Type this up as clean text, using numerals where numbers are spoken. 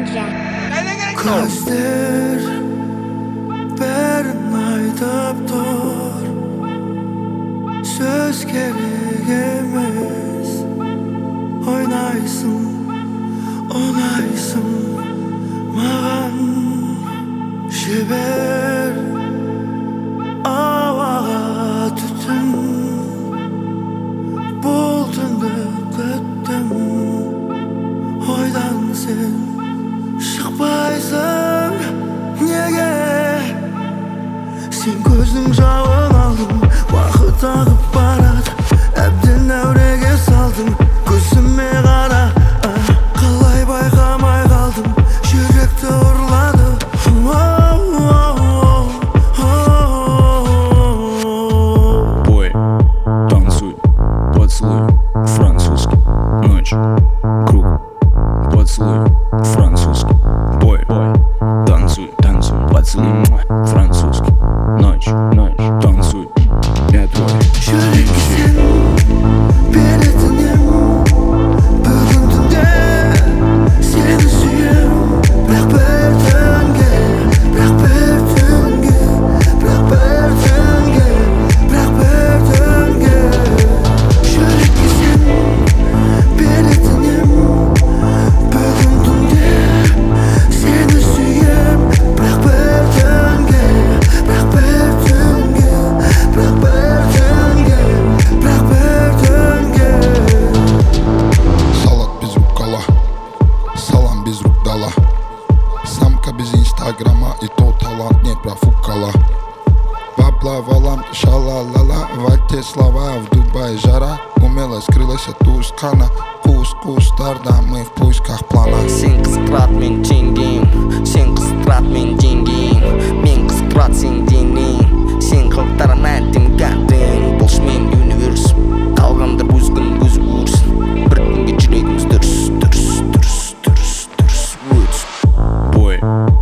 Көздер бәрін айтып тұр, сөз керек емес. Ойнайсың, ұнайсың маған. Жібер ауаға түтін, бұл түнді күттім. Ойдан сен шықпайсың неге? Сен көздің жауын алдың, уақыт ағып барады, әбден әуреге салдың. Көзіме қара, қалай байқамай қалдым, жүректі ұрлады. Бой, танцуй, поцелуй, французский, ночь, круг, поцелуй, французский. Бой, танцуй, танцуй, поцелуй, французский, ночь, танцуй, я твой. Жүрекке сен беретінем, бүгін түнде сені сүйем. Бірақ бір түнге, бірақ бір түнге, бірақ бір түнге, бірақ бір түнге. Жүрекке сен беретінем, бүгін түнде сені сүйем. Бірақ бір түнге, бірақ бір түнге, бірақ бір түнге, бірақ бір түнге. Салат без рукола, салам без рук дала. Самка без инстаграма, и то талант не профукала. Бабла валам, шалалала, в те слова, в Дубае жара. Умело скрылась от Тускана, кус-кустарда, мы в поисках плана. Сен қызықтырады мен жеңгем, сен қызықтырады мен жеңгем. Мен қызықтырады сен денең, сен қылықтарым әттен кәттен. Бұлш мен универс, қалғандар өз күн өз өрсін. Бір күнге жүрегіміз дүрс, дүрс, дүрс, дүрс, дүрс, өтсін. Бой,